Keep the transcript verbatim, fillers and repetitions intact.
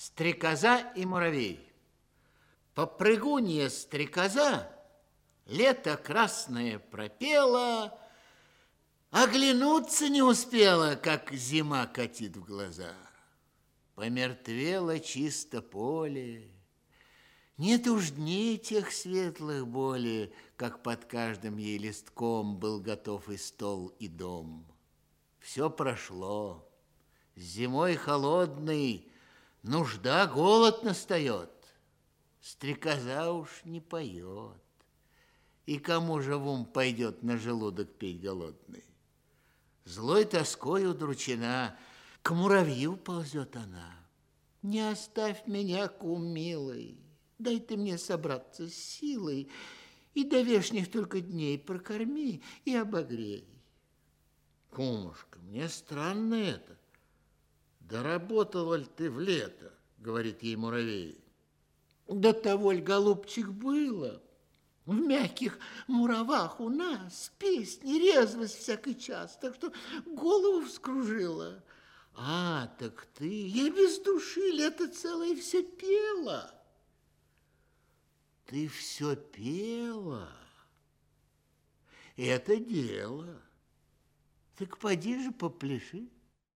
Стрекоза и муравей. Попрыгунья стрекоза лето красное пропела, оглянуться не успела, как зима катит в глаза. Помертвело чисто поле, нет уж дней тех светлых боли, как под каждым ей листком был готов и стол, и дом. Все прошло, зимой холодный, нужда, голод настает. Стрекоза уж не поет, и кому же в ум пойдет на желудок петь голодный? Злой тоской удручена, к муравью ползет она. Не оставь меня, кум милый, дай ты мне собраться с силой, и до вешних только дней прокорми и обогрей. Кумушка, мне странно это. Доработала ли ты в лето, говорит ей муравей. До того ль, голубчик, было. В мягких муравах у нас песни, резвость всякий час, так что голову вскружила. А, так ты, я без души лето целое все пела. Ты все пела? Это дело. Так поди же попляши.